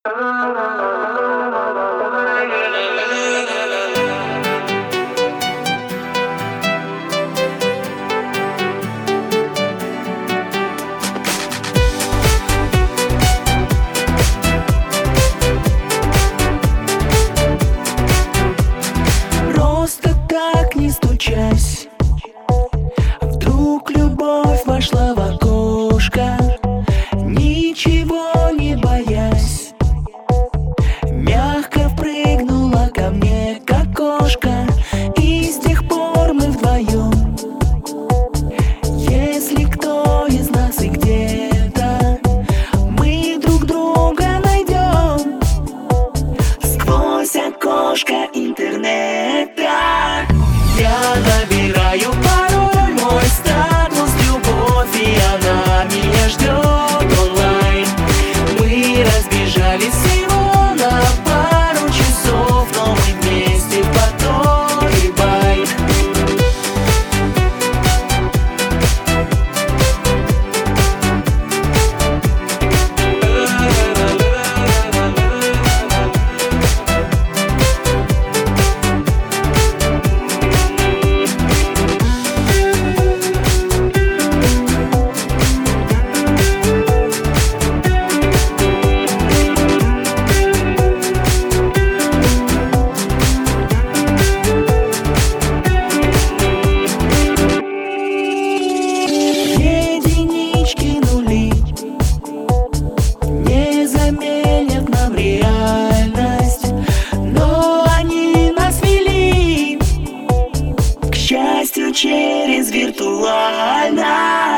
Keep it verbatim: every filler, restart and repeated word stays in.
Просто так, не стучась, вдруг любовь вошла в окошко, ничего не боясь, мягко впрыгнула ко мне, как кошка, и с тех пор мы вдвоем. Если кто из нас и где-то, мы друг друга найдем сквозь окошко интернета. Я набираю пароль, мой статус любовь, и она меня ждет онлайн. Мы разбежались всего на пару часов, но мы вместе в потоке байт. Единички, нули не заменят нам реальность, но они нас вели, к счастью, через виртуальность.